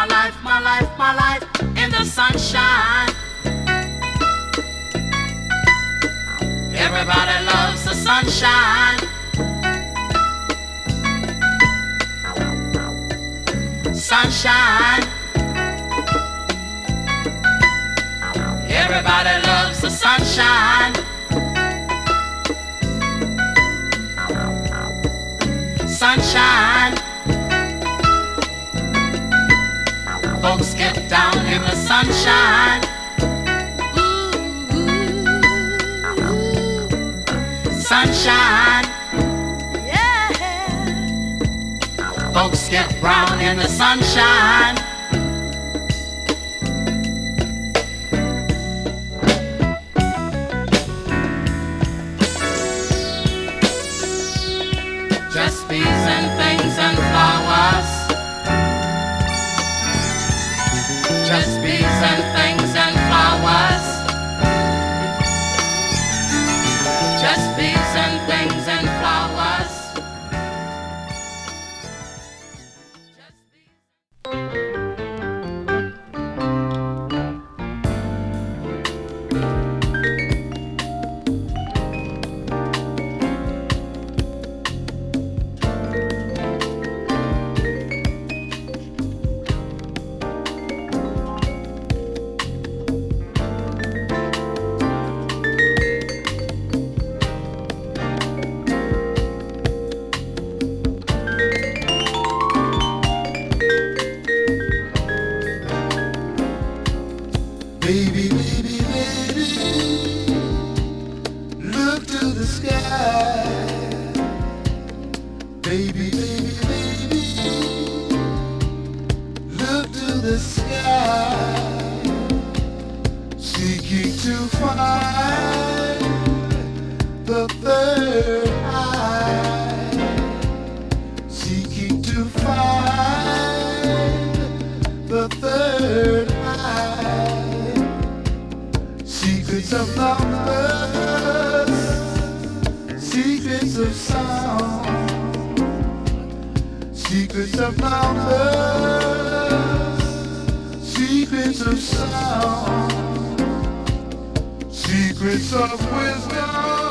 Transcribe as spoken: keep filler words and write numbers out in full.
my life, my life, my life in the sunshine. Everybody loves the sunshine. Sunshine. Everybody loves the sunshine. Sunshine. Folks get down in the sunshine. Sunshine. Yeah. Folks get brown in the sunshine. Just bees and things and flowers. Just bees and things and flowers. Just bees and things and flowers. Just bees. Baby, baby, baby, look to the sky. Baby, baby, baby, look to the sky. Seeking to find the third eye. Seeking to find the third eye. Secrets of numbers, secrets of sound, secrets of numbers, secrets of sound, secrets of wisdom.